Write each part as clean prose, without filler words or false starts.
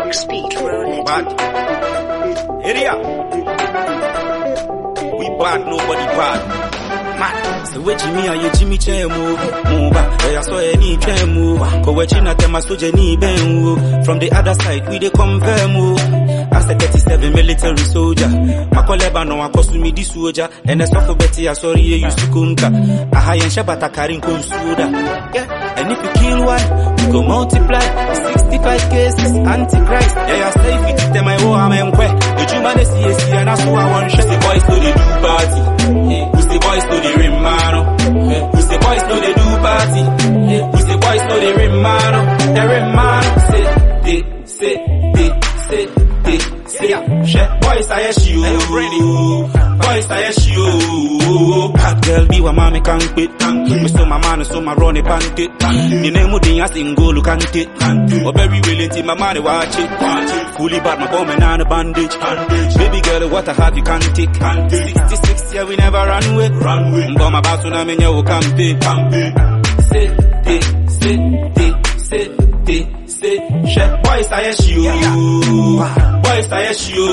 Speed rolling. Bad. Area. We bad, nobody bad. Man. So we Jimmy and you Jimmy Chemo. Move. I saw any Chemo. Go watching at them as so Jenny Ben. From the other side, we they confirm. As the 37 military soldier. Makoleba no akosu mi di soldier. And the soft Betty, I sorry you used to kunka. A high and Shabata carrying consuda. Yeah. And if you kill one, we go multiply. 65 cases, Antichrist. Yeah, I say if you them I owe I'm kwe. The human is CSC and that's who I want. Who's the boys to the do party? Who's the boys to the rim man? Who's the boys to the do party? Who's the boys to the rim man? The rim man say. Boys I you. Boys I you. Hot girl be wa mami can't quit. Me so my man so my run a pancake. Me name would be a single look and it. Or very willing to my money watch it. Fully bad my bomb and on a bandage. Baby girl what I have you can't take. 66 yeah we never run away. But my boss when I'm in your campaign. Say, boys I you. Boys I you.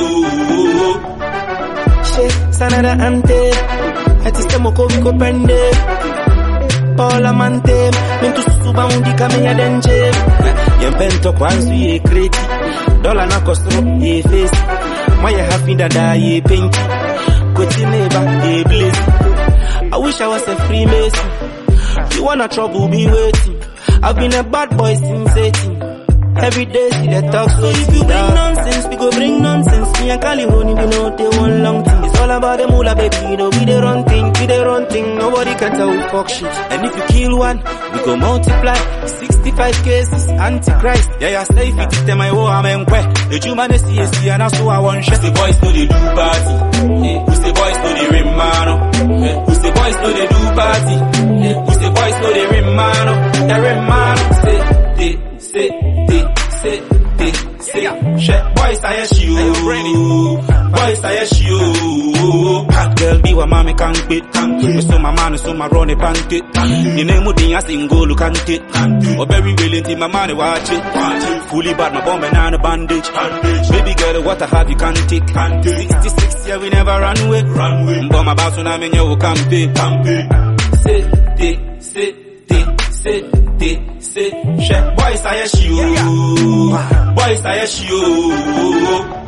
Sanada ante, ati se moko wiko pende. Paula mante, mintu suba undika meya denje. Yempento kwansu ye kreti, dola na kostro ye face. Maya hafinda da ye penki, koti neba ye blaze. I wish I was a Freemason. You wanna trouble me waiting. I've been a bad boy since 18. Every day see the talk, so if you bring nonsense, we go bring nonsense. Me and Cali Honey, we know they want long thing. It's all about the moolah, baby, you know we the run thing, nobody can tell we fuck shit. And if you kill one, we go multiply. 65 cases, Antichrist. Yeah, I say if you take them, I owe I'm kwe. The human is CSC and that's who I want. Who's the boys to the do party? Who's the boys to the rim man? Who's the boys to the do party? Who's the boys to the rim man? The rim man say. Boys I you. Boys I you. Hot girl be wa mami can't quit. Me so my man so my run a pancake. You name would be a single look and it. Or very willing to my money watch it. Fully bad my bomb and on a bandage. Baby girl what I have you can't take. 66 yeah we never run away. But my boss when I'm in your campaign. Say, boys I you. Boys I you.